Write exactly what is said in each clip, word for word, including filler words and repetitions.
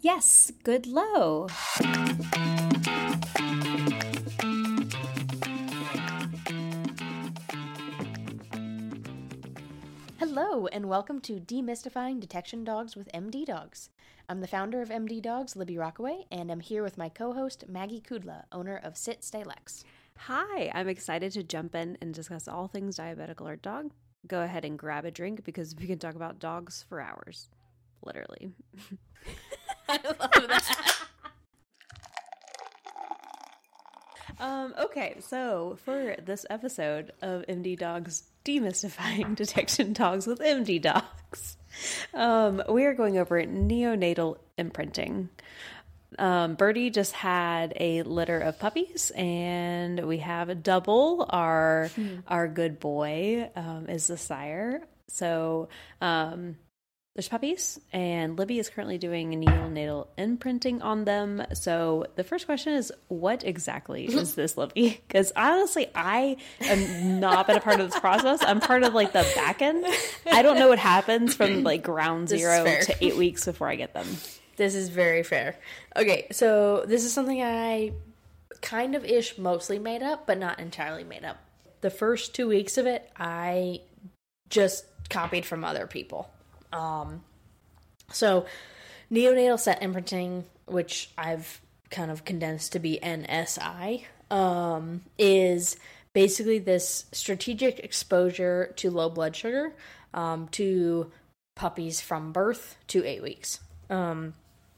Yes, good low. Hello, and welcome to Demystifying Detection Dogs with M D Dogs. I'm the founder of M D Dogs, Libby Rockaway, and I'm here with my co-host, Maggie Kudla, owner of Sit Stay Lex. Hi, I'm excited to jump in and discuss all things Diabetic Alert Dog. Go ahead and grab a drink because we can talk about dogs for hours. Literally. I love that. um, okay, so for this episode of M D Dogs Demystifying Detection Dogs with M D Dogs, um, we are going over neonatal imprinting. Um, Birdie just had a litter of puppies, and we have Double, our hmm. our good boy, um, is the sire. So um, there's puppies, and Libby is currently doing neonatal imprinting on them. So the first question is, what exactly is this, Libby? Because honestly, I am not been a part of this process. I'm part of like the back end. I don't know what happens from like ground zero to eight weeks before I get them. This is very fair. Okay, so this is something I kind of ish mostly made up, but not entirely made up. The first two weeks of it, I just copied from other people. Um, so neonatal set imprinting, which I've kind of condensed to be N S I, um, is basically this strategic exposure to low blood sugar um, to puppies from birth to eight weeks. Um,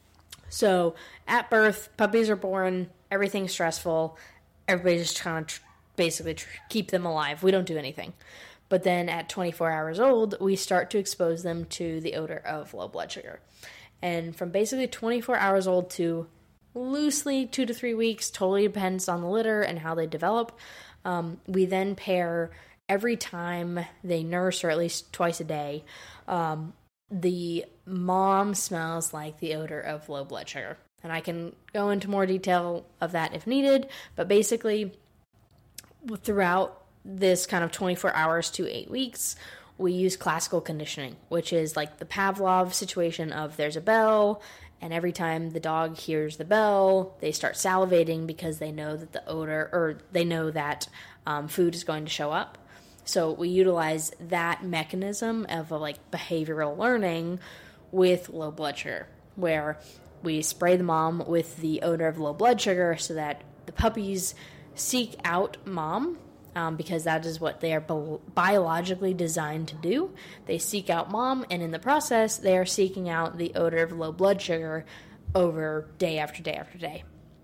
so at birth, puppies are born, everything's stressful, everybody's just trying to tr- basically tr- keep them alive. We don't do anything. But then at twenty-four hours old, we start to expose them to the odor of low blood sugar. And from basically twenty-four hours old to loosely two to three weeks, totally depends on the litter and how they develop, um, we then pair every time they nurse, or at least twice a day, um, the mom smells like the odor of low blood sugar. And I can go into more detail of that if needed, but basically throughout this kind of twenty-four hours to eight weeks, we use classical conditioning, which is like the Pavlov situation of there's a bell, and every time the dog hears the bell, they start salivating because they know that the odor, or they know that um, food is going to show up. So we utilize that mechanism of a, like behavioral learning with low blood sugar, where we spray the mom with the odor of low blood sugar so that the puppies seek out mom, um, because that is what they are bi- biologically designed to do. They seek out mom, and in the process, they are seeking out the odor of low blood sugar over day after day after day.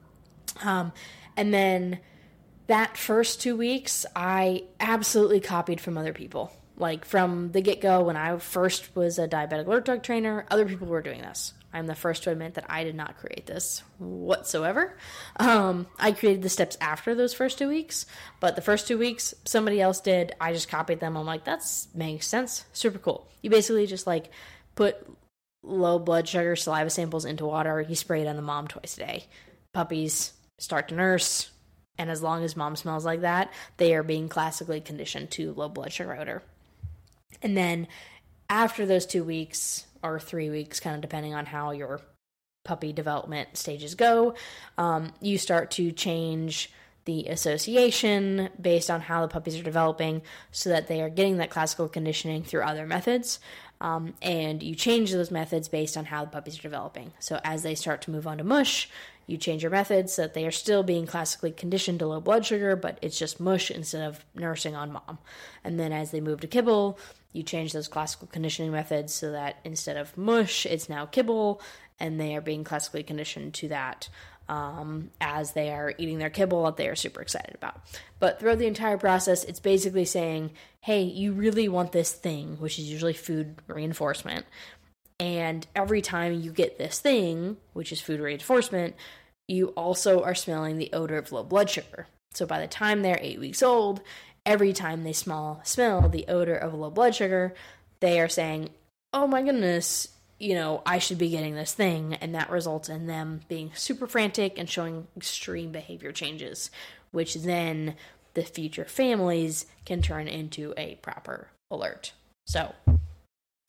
Um, and then that first two weeks, I absolutely copied from other people. Like, from the get-go, when I first was a diabetic alert dog trainer, other people were doing this. I'm the first to admit that I did not create this whatsoever. Um, I created the steps after those first two weeks, but the first two weeks, somebody else did. I just copied them. I'm like, that makes sense. Super cool. You basically just, like, put low blood sugar saliva samples into water. You spray it on the mom twice a day. Puppies start to nurse, and as long as mom smells like that, they are being classically conditioned to low blood sugar odor. And then after those two weeks, or three weeks, kind of depending on how your puppy development stages go, um, you start to change the association based on how the puppies are developing so that they are getting that classical conditioning through other methods. Um, and you change those methods based on how the puppies are developing. So as they start to move on to mush, you change your methods so that they are still being classically conditioned to low blood sugar, but it's just mush instead of nursing on mom. And then as they move to kibble, you change those classical conditioning methods so that instead of mush, it's now kibble, and they are being classically conditioned to that um, as they are eating their kibble that they are super excited about. But throughout the entire process, it's basically saying, hey, you really want this thing, which is usually food reinforcement. And every time you get this thing, which is food reinforcement, you also are smelling the odor of low blood sugar. So by the time they're eight weeks old, every time they smell, smell the odor of low blood sugar, they are saying, oh my goodness, you know, I should be getting this thing. And that results in them being super frantic and showing extreme behavior changes, which then the future families can turn into a proper alert. So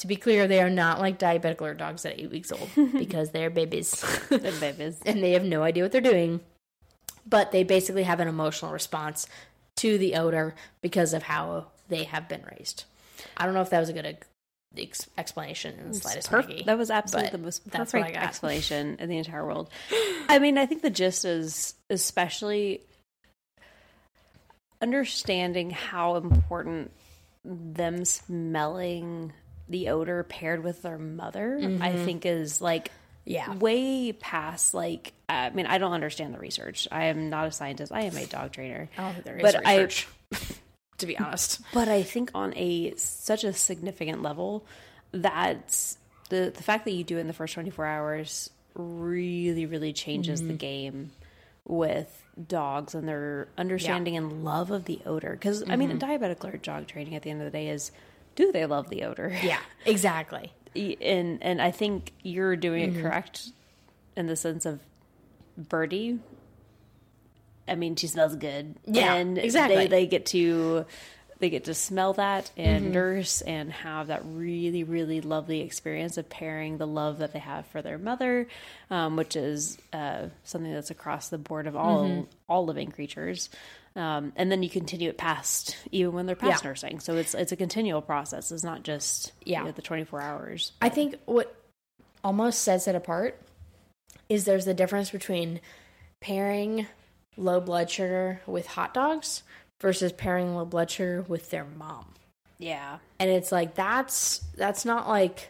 to be clear, they are not like diabetic alert dogs at eight weeks old because they're babies. They're babies. And they have no idea what they're doing. But they basically have an emotional response to the odor because of how they have been raised. I don't know if that was a good ex- explanation in the slightest, Perf- Maggie, that was absolutely the most perfect explanation in the entire world. I mean, I think the gist is especially understanding how important them smelling the odor paired with their mother, mm-hmm. I think is like yeah. way past like, I mean, I don't understand the research. I am not a scientist. I am a dog trainer. I don't think there is but research, I, to be honest. But I think on a such a significant level that the, the fact that you do it in the first twenty-four hours really, really changes mm-hmm. the game with dogs and their understanding yeah. and love of the odor. Because, mm-hmm. I mean, a diabetic alert dog training at the end of the day is, do they love the odor? Yeah, exactly. And and I think you're doing mm-hmm. it correct in the sense of Birdie. I mean, she smells good. Yeah, and exactly. They, they get to they get to smell that and mm-hmm. nurse and have that really, really lovely experience of pairing the love that they have for their mother, um, which is uh, something that's across the board of all mm-hmm. all living creatures. Um, and then you continue it past, even when they're past yeah. nursing. So it's it's a continual process. It's not just yeah. you know, the twenty-four hours. But I think what almost sets it apart is there's the difference between pairing low blood sugar with hot dogs versus pairing low blood sugar with their mom. Yeah. And it's like, that's, that's not like,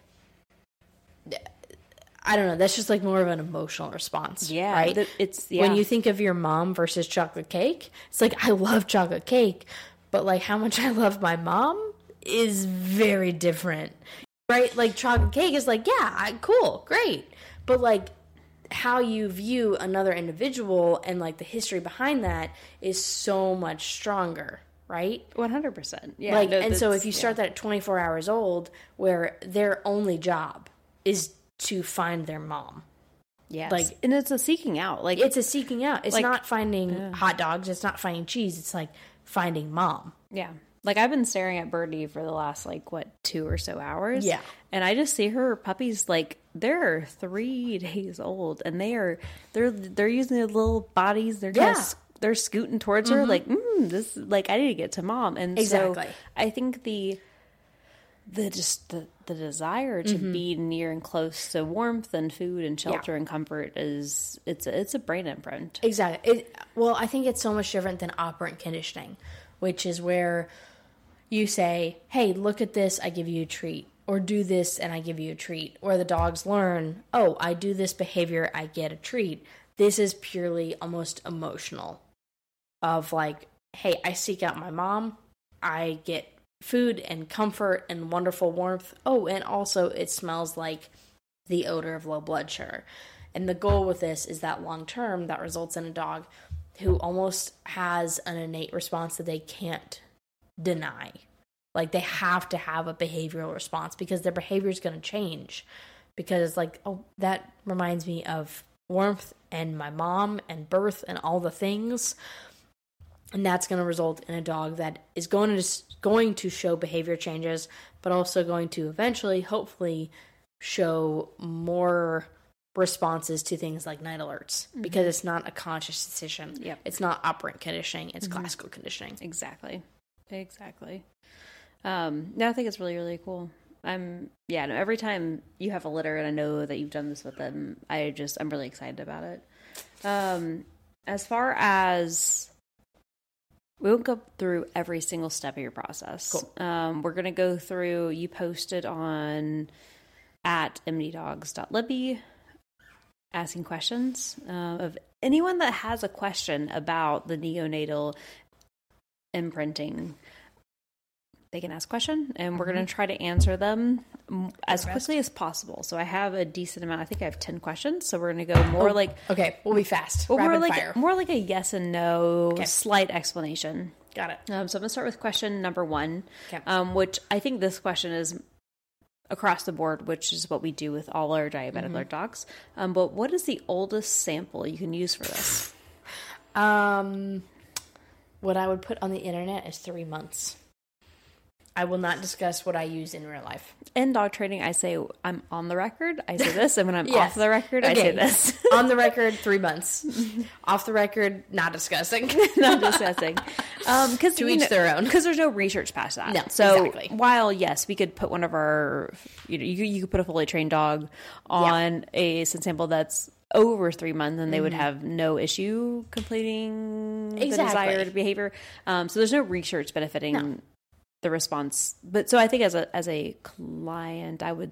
I don't know, that's just like more of an emotional response. Yeah. Right? The, it's, yeah. When you think of your mom versus chocolate cake, it's like, I love chocolate cake, but like how much I love my mom is very different. Right? Like chocolate cake is like, yeah, I, cool, great. But like, how you view another individual and like the history behind that is so much stronger, right? one hundred percent. Yeah. Like, no, and so if you start yeah. that at twenty-four hours old, where their only job is to find their mom. Yes. Like, and it's a seeking out. Like, it's a seeking out. It's like, not finding yeah. hot dogs. It's not finding cheese. It's like finding mom. Yeah. Like, I've been staring at Birdie for the last, like, what, two or so hours? Yeah. And I just see her puppies, like, they're three days old, and they are, they're, they're using their little bodies. They're yeah. just, they're scooting towards mm-hmm. her, like, mm, this, like, I need to get to mom. And exactly. so I think the, the, just the, the desire to mm-hmm. be near and close to warmth and food and shelter yeah. and comfort is, it's a, it's a brain imprint. Exactly. It, well, I think it's so much different than operant conditioning, which is where you say, hey, look at this, I give you a treat. Or do this and I give you a treat. Or the dogs learn, oh, I do this behavior, I get a treat. This is purely almost emotional. Of like, hey, I seek out my mom, I get food and comfort and wonderful warmth. Oh, and also it smells like the odor of low blood sugar. And the goal with this is that long term, that results in a dog who almost has an innate response that they can't deny. Like, they have to have a behavioral response because their behavior is going to change. Because it's like, oh, that reminds me of warmth and my mom and birth and all the things. And that's going to result in a dog that is going to going to show behavior changes, but also going to eventually, hopefully, show more responses to things like night alerts. Mm-hmm. Because it's not a conscious decision. Yep. It's not operant conditioning. It's mm-hmm. classical conditioning. Exactly. Exactly. Um, no, I think it's really, really cool. I'm, yeah, no, every time you have a litter and I know that you've done this with them, I just, I'm really excited about it. Um, as far as, we won't go through every single step of your process. Cool. Um, we're going to go through, you posted on at m d dogs dot libby asking questions uh, of anyone that has a question about the neonatal imprinting. They can ask a question, and we're mm-hmm. going to try to answer them as quickly as possible. So I have a decent amount. I think I have ten questions. So we're going to go more oh, like okay, we'll be fast. Well, more like fire. more like a yes and no, okay. slight explanation. Got it. Um, so I'm going to start with question number one, okay. um, which I think this question is across the board, which is what we do with all our diabetic mm-hmm. alert dogs. Um, but what is the oldest sample you can use for this? um, what I would put on the internet is three months. I will not discuss what I use in real life. In dog training, I say I'm on the record, I say this, and when I'm Yes. off the record, I Okay. say this. On the record, three months. Off the record, not discussing. Not discussing. Um, because To each their own. Because there's no research past that. No, so exactly. while yes, we could put one of our, you know, you, you could put a fully trained dog on a scent sample that's over three months, and they would have no issue completing the Exactly. desired behavior. Um, so there's no research benefiting the response. But so I think as a as a client, I would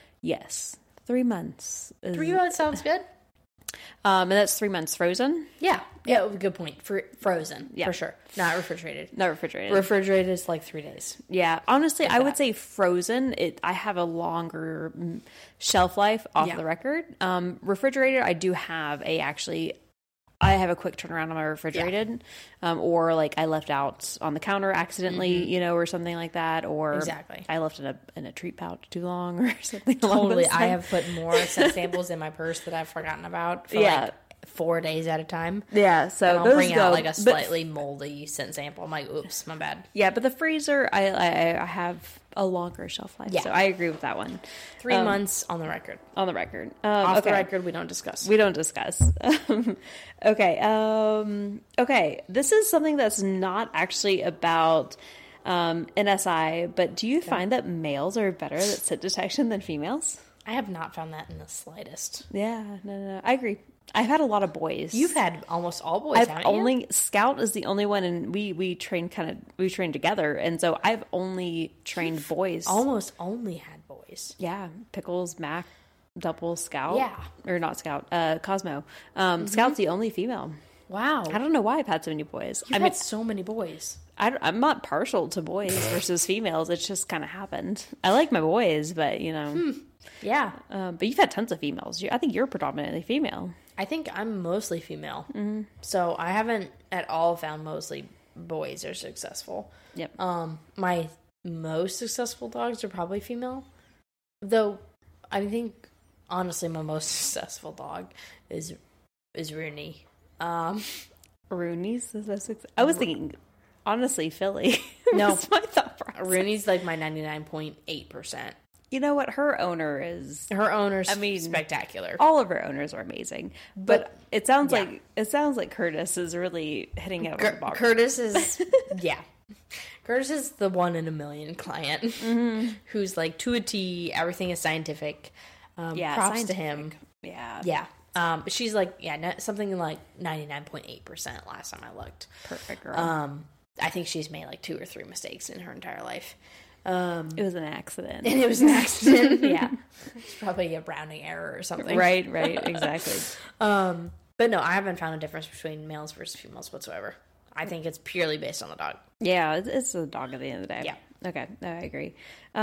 yes, three months. Is, Three months sounds good. Um, and that's three months frozen, Yeah. Yeah, good point. For frozen, Yeah. for sure. Not refrigerated. not refrigerated. Refrigerated is like three days. Yeah, honestly, I would that. say frozen. It I have a longer mm, shelf life off Yeah. the record. Um, refrigerated, I do have a actually. I have a quick turnaround on my refrigerated, um, or like I left out on the counter accidentally, you know, or something like that, or Exactly. I left in a in a treat pouch too long or something. along Totally. those I lines. have put more scent samples in my purse that I've forgotten about for Yeah. like four days at a time. Yeah, so And I'll those bring go, out like a but- slightly moldy scent sample. I'm like, oops, my bad. yeah, but the freezer, I I, I have a longer shelf life, Yeah. so I agree with that one. Three Um, months on the record. on the record. Um, Off the okay. record, we don't discuss. We don't discuss. Um, okay. Um, okay. This is something that's not actually about um, N S I, but do you find that males are better at scent detection than females? I have not found that in the slightest. Yeah. No, no, no. I agree. I've had a lot of boys. You've had almost all boys, I've haven't only you? Scout is the only one, and we we train kind of we train together, and so I've only trained boys. Almost only had boys. Yeah, Pickles, Mac, Double, Scout. Yeah. Mm-hmm. or not Scout. Uh, Cosmo. Um, Scout's the only female. Wow. I don't know why I've had so many boys. You've I mean, had so many boys. I, am not partial to boys versus females. It's just kind of happened. I like my boys, but you know, Hmm. Yeah. um, but you've had tons of females. You, I think you're predominantly female. I think I'm mostly female. Mm-hmm. So I haven't at all found mostly boys are successful. Yep. Um, my most successful dogs are probably female. Though I think honestly my most successful dog is is Rooney. Um Rooney's is that success? I was thinking, honestly, Philly. No. That's my thought process. Rooney's like my ninety-nine point eight percent. You know what? Her owner is. Her owner's I mean, spectacular. All of her owners are amazing, but, But- it sounds yeah. like it sounds like Curtis is really hitting it out of Cur- the park. Curtis is yeah. Curtis is the one in a million client Mm-hmm. who's like to a T, everything is scientific. Um, Yeah, props to him. scientific. Yeah, Yeah. Um, she's like, yeah, no- something like ninety-nine point eight percent last time I looked. perfect girl. Um, I think she's made like two or three mistakes in her entire life. Um, it was an accident. and it was an accident. Yeah. It's probably a rounding error or something. Right, right, exactly. Um, but no, I haven't found a difference between males versus females whatsoever. I think it's purely based on the dog. Yeah, it's, it's a dog at the end of the day. Yeah. Okay, no, I agree.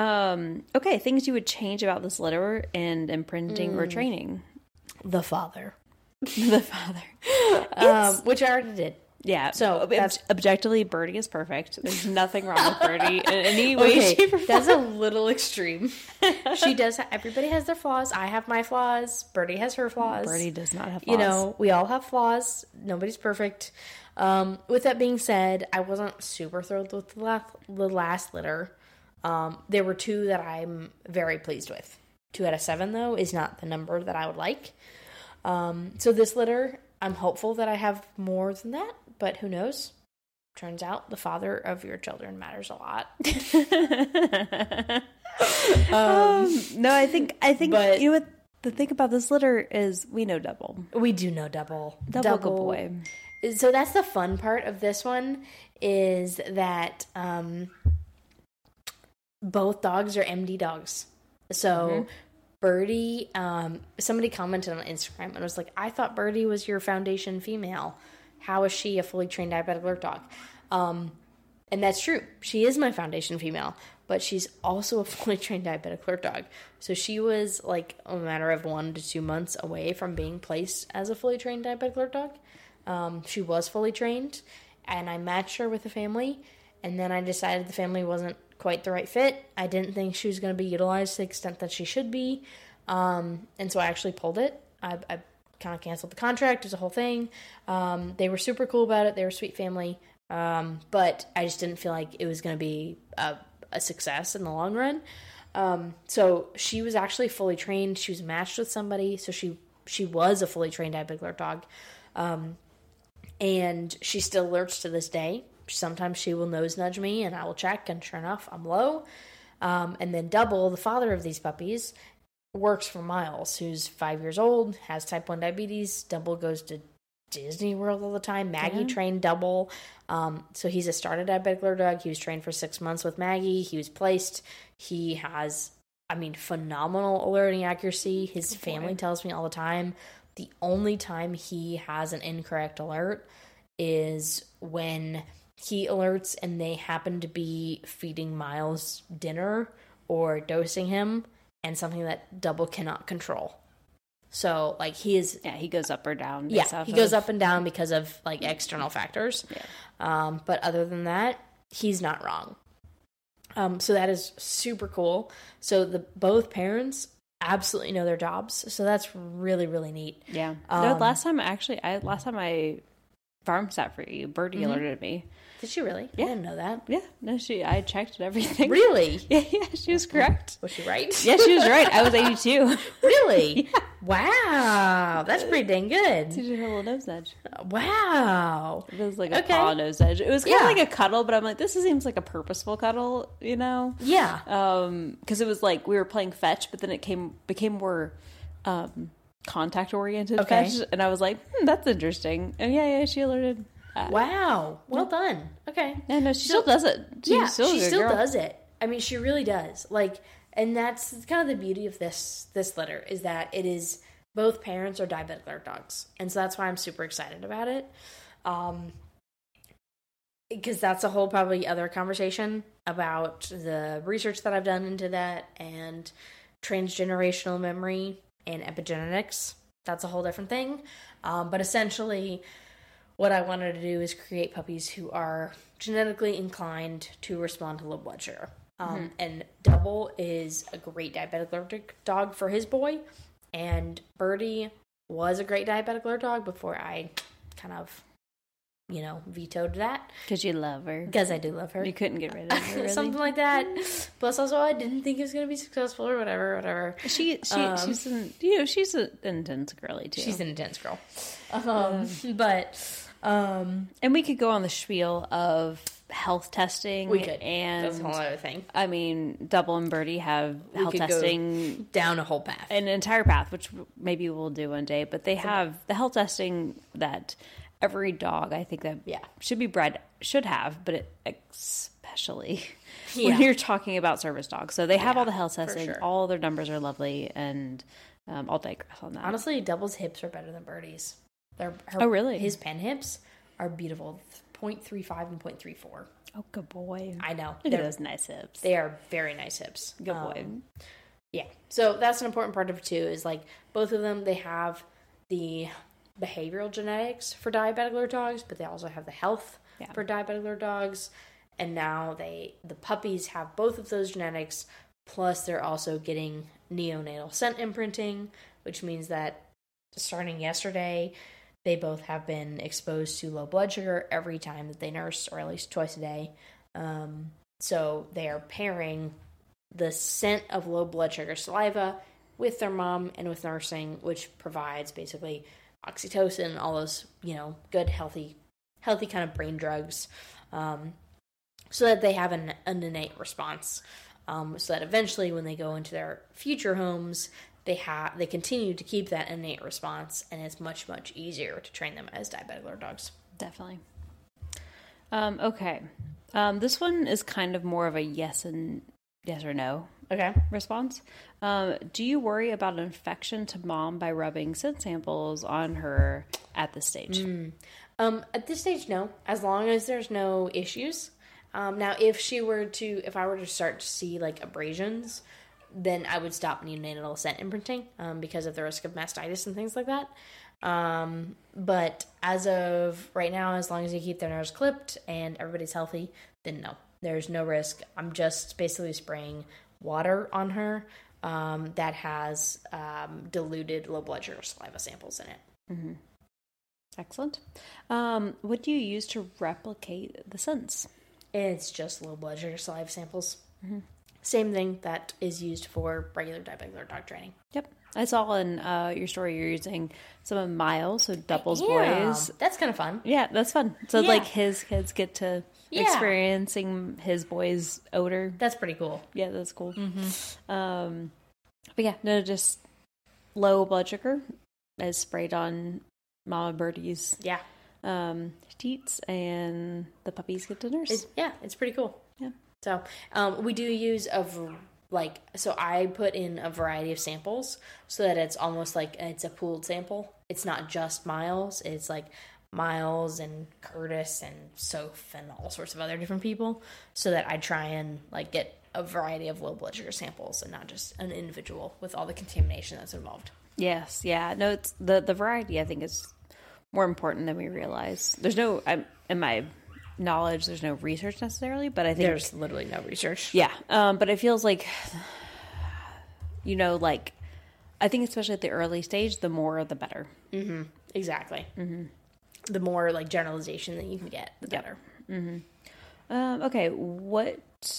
Um, okay, things you would change about this litter and imprinting Mm. or training. The father. The father. Um, which I already did. Yeah. So, ob- that's- objectively, Birdie is perfect. There's nothing wrong with Birdie in any way, shape, or form. that's a little extreme. She does. Ha- everybody has their flaws. I have my flaws. Birdie has her flaws. Birdie does not have flaws. You know, we all have flaws. Nobody's perfect. Um, with that being said, I wasn't super thrilled with the last, the last litter. Um, there were two that I'm very pleased with. Two out of seven, though, is not the number that I would like. Um, so this litter, I'm hopeful that I have more than that, but who knows? Turns out the father of your children matters a lot. um, no, I think I think but- you know what the thing about this litter is we know double. We do know double. Double, good boy. So that's the fun part of this one is that um, both dogs are M D dogs. So Mm-hmm. Birdie, um, somebody commented on Instagram and was like, I thought Birdie was your foundation female. How is she a fully trained diabetic alert dog? Um, and that's true. She is my foundation female, but she's also a fully trained diabetic alert dog. So she was like a matter of one to two months away from being placed as a fully trained diabetic alert dog. Um, she was fully trained, and I matched her with the family, and then I decided the family wasn't quite the right fit. I didn't think she was going to be utilized to the extent that she should be, um, and so I actually pulled it. I, I kind of canceled the contract. It was a whole thing. Um, they were super cool about it. They were a sweet family, um, but I just didn't feel like it was going to be a, a success in the long run. Um, so she was actually fully trained. She was matched with somebody, so she she was a fully trained diabetic alert dog. Um, and she still alerts to this day. Sometimes she will nose nudge me, and I will check, and sure enough, I'm low. Um, and then Double, the father of these puppies, works for Miles, who's five years old, has type one diabetes. Double goes to Disney World all the time. Maggie yeah. trained Double. Um, so he's a started diabetic alert dog. He was trained for six months with Maggie. He was placed. He has, I mean, phenomenal alerting accuracy. His Good family boy. tells me all the time, the only time he has an incorrect alert is when he alerts and they happen to be feeding Miles dinner or dosing him, and something that Double cannot control. So, like, he is... Yeah, he goes up or down. Yeah, he goes up and down because of, like, external factors. Yeah. Um, but other than that, he's not wrong. Um, so that is super cool. So the both parents absolutely know their jobs. So that's really, really neat. Yeah. Um, no, last time, actually, I last time I farm sat for you, Birdie mm-hmm. alerted me. Did she really? Yeah. I didn't know that. Yeah. No, she. I checked everything. Really? Yeah, yeah, she was correct. Was she right? Yeah, she was right. I was eighty-two. Really? Yeah. Wow. That's pretty dang good. She did her little nose edge. Wow. It was like a okay. paw nose edge. It was kind of yeah. like a cuddle, but I'm like, this seems like a purposeful cuddle, you know? Yeah. Um, because it was like we were playing fetch, but then it came became more um contact oriented okay. fetch, and I was like, hmm, that's interesting. And yeah, yeah, she alerted. Uh, wow. Well yeah. done. Okay. Yeah, no, she still, still does it. She's yeah, still she still girl. does it. I mean, she really does. Like, and that's kind of the beauty of this this litter is that it is both parents are diabetic alert dogs, and so that's why I'm super excited about it. Um, because that's a whole probably other conversation about the research that I've done into that and transgenerational memory and epigenetics. That's a whole different thing. Um, but essentially, what I wanted to do is create puppies who are genetically inclined to respond to low blood sugar. Um, mm-hmm. And Double is a great diabetic alert dog for his boy. And Birdie was a great diabetic alert dog before I kind of, you know, vetoed that. Because you love her. Because I do love her. You couldn't get rid of her, really. Something like that. Plus, also, I didn't think it was going to be successful or whatever, whatever. She, she, um, she's an, you know, she's an intense girly, too. She's an intense girl. Um, um, but... Um, and we could go on the spiel of health testing. We could. And that's a whole other thing. I mean, Double and Birdie have we health testing down a whole path, an entire path, which maybe we'll do one day. But they have the health testing that every dog, I think that yeah. should be bred should have, but it, especially yeah. when you're talking about service dogs. So they have yeah, all the health testing. Sure. All their numbers are lovely, and um, I'll digress on that. Honestly, Double's hips are better than Birdie's. They're, her, oh, really? His pen hips are beautiful. point three five and point three four. Oh, good boy. I know. Look at those nice hips. They are very nice hips. Good boy. Um, yeah. So that's an important part of it, too, is like both of them, they have the behavioral genetics for diabetic alert dogs, but they also have the health yeah. for diabetic alert dogs. And now they, the puppies have both of those genetics, plus they're also getting neonatal scent imprinting, which means that starting yesterday, they both have been exposed to low blood sugar every time that they nurse, or at least twice a day. Um, so they are pairing the scent of low blood sugar saliva with their mom and with nursing, which provides basically oxytocin, all those, you know, good, healthy, healthy kind of brain drugs, um, so that they have an, an innate response. Um, so that eventually when they go into their future homes, they have they continue to keep that innate response, and it's much, much easier to train them as diabetic alert dogs. Definitely. Um, okay. Um, this one is kind of more of a yes and yes or no okay response. Um, do you worry about an infection to mom by rubbing scent samples on her at this stage? Mm. Um, at this stage, no. As long as there's no issues. Um, now, if she were to, if I were to start to see like abrasions, then I would stop neonatal scent imprinting um, because of the risk of mastitis and things like that. Um, but as of right now, as long as you keep their nose clipped and everybody's healthy, then no, there's no risk. I'm just basically spraying water on her um, that has um, diluted low blood sugar saliva samples in it. Mm-hmm. Excellent. Um, what do you use to replicate the scents? It's just low blood sugar saliva samples. Mm-hmm. Same thing that is used for regular diabetic dog training. Yep. I saw in uh, your story you're using some of Miles, so Double's Yeah, boys. that's kind of fun. Yeah, that's fun. So Yeah. like his kids get to Yeah. experiencing his boys' odor. That's pretty cool. Yeah, that's cool. Um, but yeah, no, just low blood sugar is sprayed on Mama Birdie's Yeah. um, teats, and the puppies get to nurse. It's, yeah, it's pretty cool. Yeah. So um, we do use a v- like so I put in a variety of samples so that it's almost like it's a pooled sample. It's not just Miles. It's like Miles and Curtis and Soph and all sorts of other different people, so that I try and like get a variety of low blood sugar samples and not just an individual with all the contamination that's involved. Yes, yeah. No, it's the the variety I think is more important than we realize. There's no I'm, in my knowledge there's no research necessarily, but I think There's literally no research. yeah. Um, but it feels like you know, like I think especially at the early stage, the more the better. Mm-hmm. Exactly. Mm-hmm. The more like generalization that you can get, the better. Mm-hmm. Um, okay, what?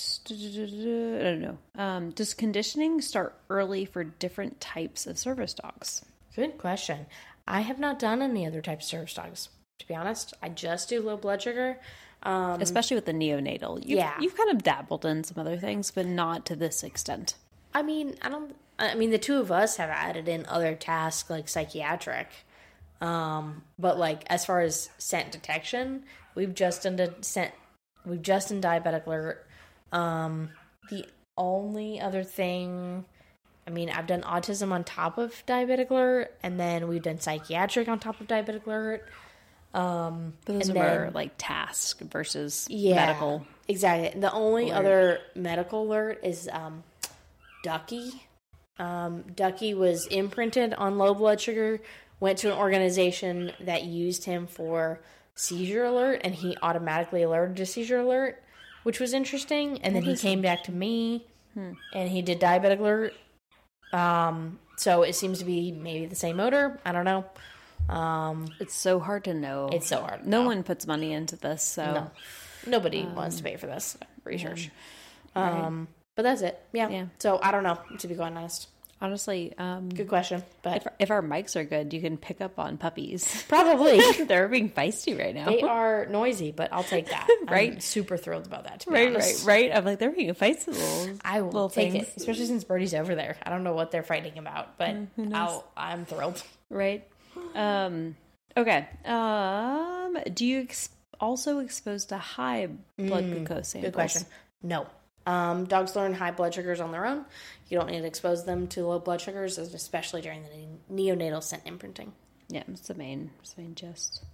I don't know. Um, does conditioning start early for different types of service dogs? Good question. I have not done any other type of service dogs, to be honest. I just do low blood sugar. Um, Especially with the neonatal. You've, yeah. You've kind of dabbled in some other things, but not to this extent. I mean, I don't. I mean, the two of us have added in other tasks like psychiatric, um, but like as far as scent detection, we've just done the scent. We've just done diabetic alert. Um, the only other thing, I mean, I've done autism on top of diabetic alert, and then we've done psychiatric on top of diabetic alert. Um, But those and are then- like task versus yeah, medical. Exactly. The only alert. other medical alert is um, Ducky. Um, Ducky was imprinted on low blood sugar, went to an organization that used him for seizure alert, and he automatically alerted to seizure alert, which was interesting. And then he came back to me, Hmm. and he did diabetic alert. Um, so it seems to be maybe the same odor. I don't know. Um, It's so hard to know. it's so hard. to no know. one puts money into this, so No. Nobody wants to pay for this research. Um, but that's it. Yeah. Yeah. So I don't know, to be quite honest. honestly, um, Good question. But if, if our mics are good, you can pick up on puppies. probably They're being feisty right now. they are noisy, but I'll take that. Right. I'm super thrilled about that, to be Right, honest. right, right. I'm like, they're being feisty little. I will little take things. it, especially since Birdie's over there. I don't know what they're fighting about, but I'll, I'm thrilled. Right. Um. Okay. Um. Do you ex- also exposed to high blood glucose samples? Good question. No. Um, dogs learn high blood sugars on their own. You don't need to expose them to low blood sugars, especially during the neonatal scent imprinting. Yeah, it's the main, it's the main gist.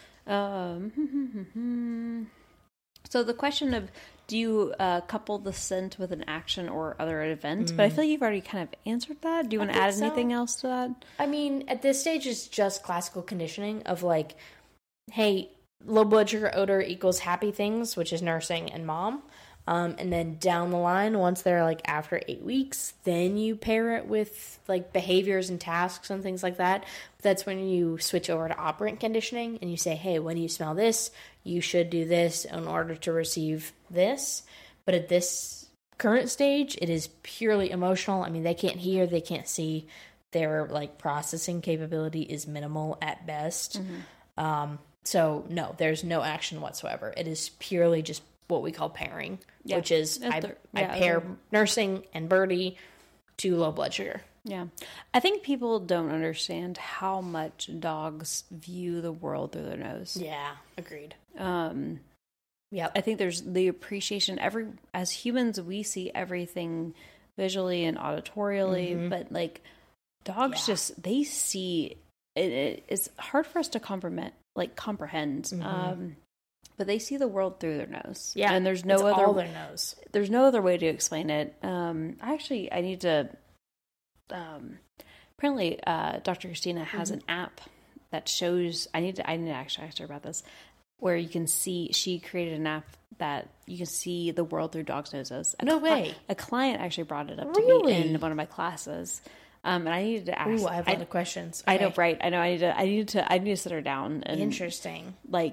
Um. So the question of do you uh, couple the scent with an action or other event? But I feel like you've already kind of answered that. Do you want to think add so. anything else to that? I mean, at this stage, it's just classical conditioning of like, hey, low blood sugar odor equals happy things, which is nursing and mom. Um, and then down the line, once they're like after eight weeks, then you pair it with like behaviors and tasks and things like that. That's when you switch over to operant conditioning and you say, hey, when you smell this, you should do this in order to receive this. But at this current stage, it is purely emotional. I mean, they can't hear, they can't see. Their like processing capability is minimal at best. Mm-hmm. Um, so no, there's no action whatsoever. It is purely just what we call pairing, Yeah. which is That's I, the- I yeah, pair the- nursing and Birdie to low blood sugar. Yeah. I think people don't understand how much dogs view the world through their nose. Yeah, agreed. Um, Yep. I think there's the appreciation. Every as humans, we see everything visually and auditorially, but like dogs, Yeah. just they see it, it. It's hard for us to comprehend, like comprehend. Um, but they see the world through their nose. Yeah, and there's no it's other all their nose. there's no other way to explain it. Um, actually, I need to. Um, apparently, uh, Doctor Christina has an app that shows. I need to. I need to actually ask her about this, where you can see. She created an app that you can see the world through dogs' noses. A No cli- way. A client actually brought it up to Really? me in one of my classes, um, and I needed to ask. Ooh, I have a lot of questions. I know, Okay. right? I know. I need to. I need to. I need to sit her down and Interesting. like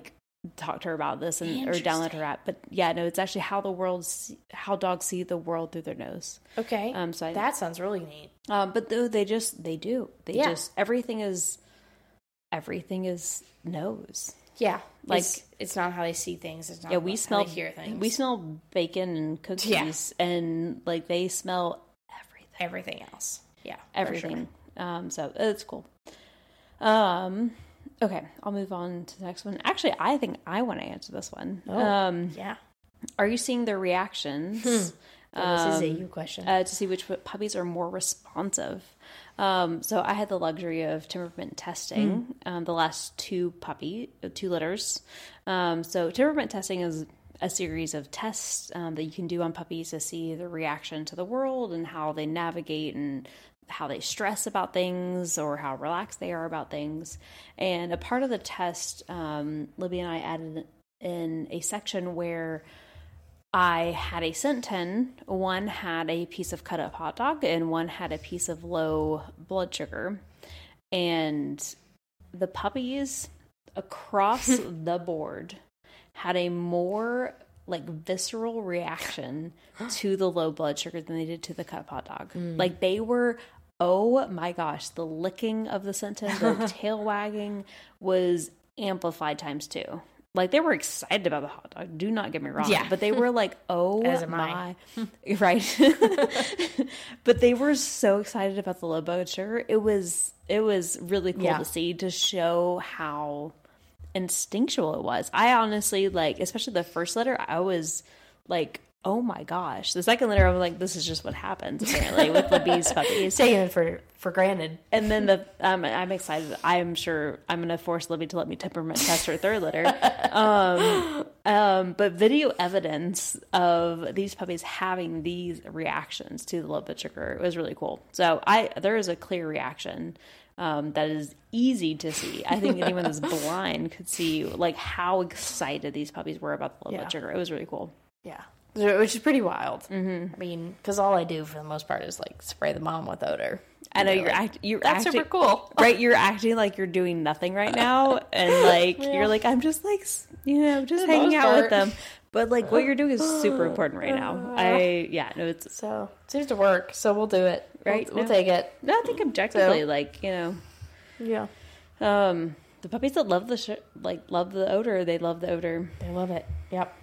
talk to her about this and or download her app. But yeah, no, it's actually how the world, see, how dogs see the world through their nose. Okay. Um, so I, that sounds really neat. Um, but though they just they do they yeah. just everything is everything is nose. Yeah, like it's, it's not how they see things. It's not yeah, we smell how they hear things. We smell bacon and cookies, yeah. and like they smell everything. Everything else. Yeah, everything. Sure. Um, so it's cool. Um. Okay, I'll move on to the next one. Actually, I think I want to answer this one. Oh, um, yeah. Are you seeing their reactions? Hmm. Um, this is a you question. Uh, to see which puppies are more responsive. Um, so I had the luxury of temperament testing mm. um, the last two puppy, two litters. Um, so temperament testing is a series of tests um, that you can do on puppies to see the reaction to the world and how they navigate and how they stress about things or how relaxed they are about things. And a part of the test, um, Libby and I added in a section where I had a scent tin. One had a piece of cut up hot dog and one had a piece of low blood sugar. And the puppies across the board had a more like visceral reaction to the low blood sugar than they did to the cut up hot dog. Mm. Like they were, oh my gosh, the licking of the scent tin, the tail wagging was amplified times two. Like they were excited about the hot dog. Do not get me wrong. Yeah. But they were like, oh As am my, I. Right. But they were so excited about the low blood sugar. It was, it was really cool yeah. to see, to show how instinctual it was. I honestly, like, especially the first litter, I was like, oh my gosh. The second litter, I was like, this is just what happens apparently with Libby's puppies. Taking it for, for granted. And then the um, I'm excited. I'm sure I'm going to force Libby to let me temperament test her third litter. Um, um, but video evidence of these puppies having these reactions to the low blood sugar was really cool. So I there is a clear reaction um, that is easy to see. I think anyone that's blind could see like how excited these puppies were about the low yeah. blood sugar. It was really cool. Yeah. Which is pretty wild. Mm-hmm. I mean, because all I do for the most part is like spray the mom with odor. I know you you're like, act, you're that's acting, super cool, right? You're acting like you're doing nothing right now, and like yeah. you're like, I'm just like, you know, just the hanging out part. with them. But like what you're doing is super important right now. I yeah, no, it's so it seems to work. So we'll do it. Right? We'll, we'll no. take it. No, I think objectively, so, like you know, yeah. Um, the puppies that love the sh- like love the odor, they love the odor. They love it. Yep.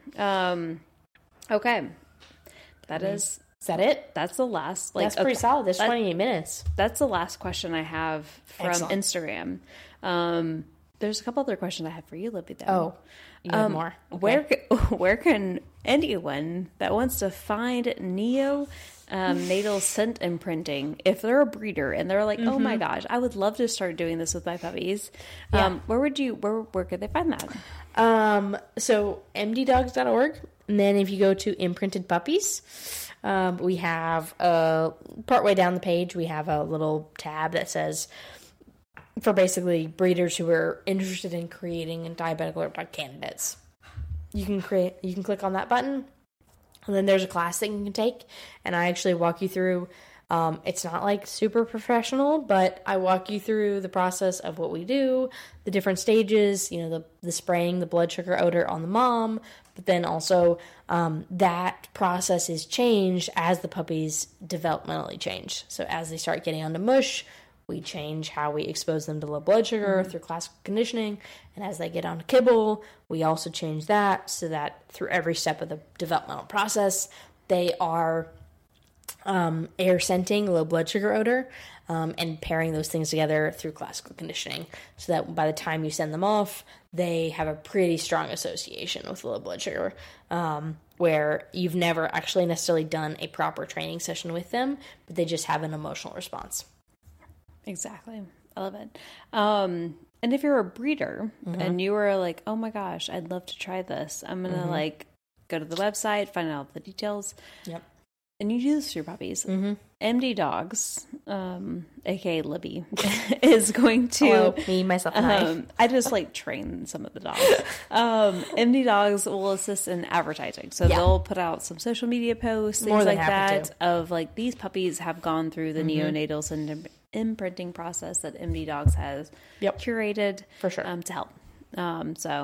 Um. Okay. That mm-hmm. is is that it? That's the last. Like, that's pretty okay, solid. That's that, twenty-eight minutes. That's the last question I have from Excellent. Instagram. Um, there's a couple other questions I have for you, Libby. Though. Oh, you have um, more. Okay. Where where can anyone that wants to find Neo um, natal scent imprinting, if they're a breeder and they're like, mm-hmm. oh my gosh, I would love to start doing this with my puppies. Yeah. Um, where would you? Where where could they find that? Um, so m d dogs dot org, and then if you go to imprinted puppies, um, we have uh partway down the page we have a little tab that says for basically breeders who are interested in creating a diabetic alert dog candidates. You can create. You can click on that button, and then there's a class that you can take, and I actually walk you through. Um, it's not like super professional, but I walk you through the process of what we do, the different stages, you know, the, the spraying the blood sugar odor on the mom, but then also um, that process is changed as the puppies developmentally change. So as they start getting onto mush, we change how we expose them to low blood sugar mm-hmm. through classical conditioning. And as they get onto kibble, we also change that so that through every step of the developmental process, they are Um, air scenting, low blood sugar odor, um, and pairing those things together through classical conditioning so that by the time you send them off, they have a pretty strong association with low blood sugar, um, where you've never actually necessarily done a proper training session with them, but they just have an emotional response. Exactly. I love it. Um, and if you're a breeder mm-hmm. and you are like, oh my gosh, I'd love to try this, I'm going to mm-hmm. like go to the website, find out the details. Yep. And you do this for your puppies. Mm-hmm. M D Dogs, um, aka Libby, is going to Hello, me, myself, and um, I. I just like train some of the dogs. Um, M D Dogs will assist in advertising, so yeah. they'll put out some social media posts, things like that, to. of like these puppies have gone through the mm-hmm. neonatal syndrome imprinting process that M D Dogs has yep. curated for sure um, to help. Um, so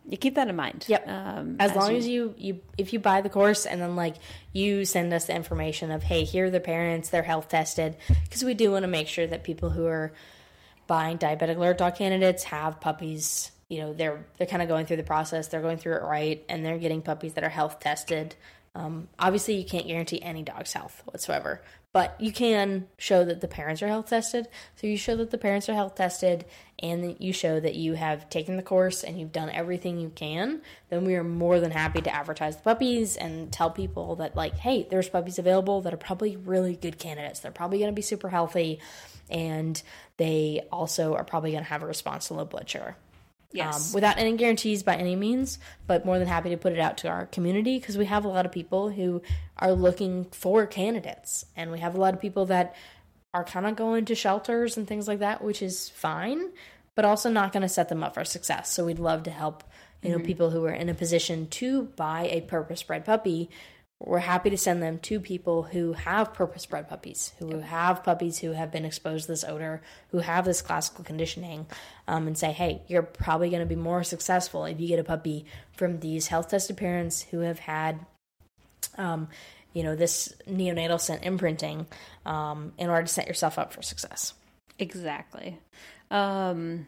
you keep that in mind. Yep. Um, as, as long you... as you, you, if you buy the course and then like you send us the information of, hey, here are the parents, they're health tested, because we do want to make sure that people who are buying diabetic alert dog candidates have puppies. You know, they're they're kind of going through the process, they're going through it right, and they're getting puppies that are health tested. Um, obviously, you can't guarantee any dog's health whatsoever, but you can show that the parents are health tested. So you show that the parents are health tested, and you show that you have taken the course and you've done everything you can. Then we are more than happy to advertise the puppies and tell people that, like, hey, there's puppies available that are probably really good candidates. They're probably going to be super healthy, and they also are probably going to have a response to low blood sugar. Yes. Um, without any guarantees by any means, but more than happy to put it out to our community, because we have a lot of people who are looking for candidates, and we have a lot of people that are kind of going to shelters and things like that, which is fine, but also not going to set them up for success. So we'd love to help, you know, mm-hmm. people who are in a position to buy a purpose-bred puppy. We're happy to send them to people who have purpose-bred puppies, who have puppies who have been exposed to this odor, who have this classical conditioning, um, and say, hey, you're probably going to be more successful if you get a puppy from these health-tested parents who have had, um, you know, this neonatal scent imprinting um, in order to set yourself up for success. Exactly. Um,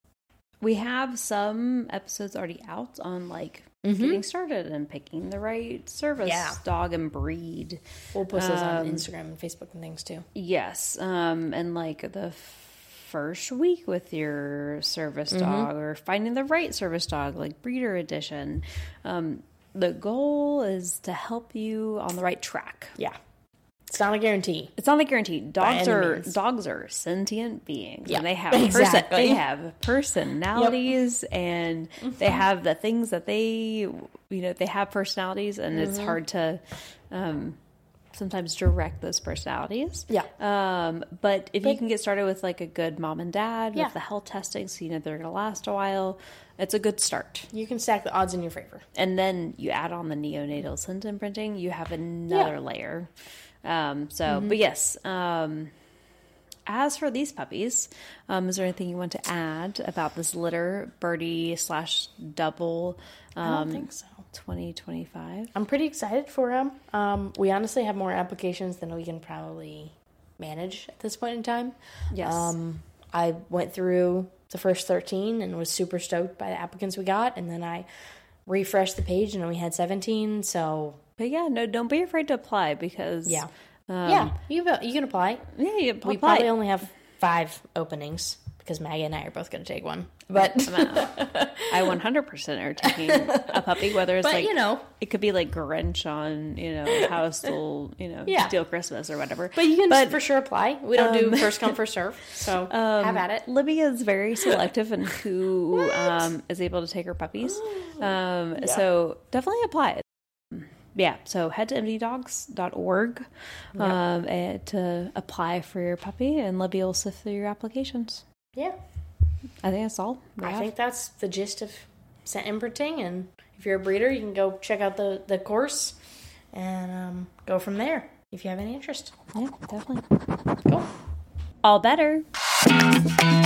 we have some episodes already out on, like, Mm-hmm. getting started and picking the right service yeah. dog and breed. We'll post those um, on Instagram and Facebook and things too. Yes. Um, and like the first week with your service mm-hmm. dog, or finding the right service dog, like breeder edition. Um, the goal is to help you on the right track. Yeah. It's not a guarantee. It's not a guarantee. Dogs are means. dogs are sentient beings, yeah, and they have exactly. person, they have personalities, yep. and mm-hmm. they have the things that they, you know, they have personalities, and mm-hmm. it's hard to um, sometimes direct those personalities. Yeah. Um, but if but, you can get started with like a good mom and dad yeah. with the health testing, so you know they're going to last a while, it's a good start. You can stack the odds in your favor, and then you add on the neonatal scent imprinting. You have another yeah. layer. Um, so, mm-hmm. but yes, um, as for these puppies, um, is there anything you want to add about this litter birdie slash double, um, I don't think so. twenty twenty-five? I'm pretty excited for them. Um, we honestly have more applications than we can probably manage at this point in time. Yes. Um, I went through the first thirteen and was super stoked by the applicants we got. And then I refreshed the page and we had seventeen. So, but yeah, no, don't be afraid to apply, because yeah, um, yeah, you you can apply. Yeah, you apply. We probably only have five openings because Maggie and I are both going to take one. But I one hundred percent are taking a puppy, whether it's but, like, you know, it could be like Grinch on, you know, how to steal, you know, yeah. steal Christmas or whatever. But you can but, for sure apply. We don't um, do first come, first serve. So um, have at it. Libby is very selective in who um, is able to take her puppies. Um, yeah. So definitely apply. Yeah, so head to m d dogs dot org um, yep. to apply for your puppy, and Libby will sift through your applications. Yeah. I think that's all. I think that's the gist of scent imprinting, and if you're a breeder, you can go check out the, the course and um, go from there if you have any interest. Yeah, definitely. Cool. All better.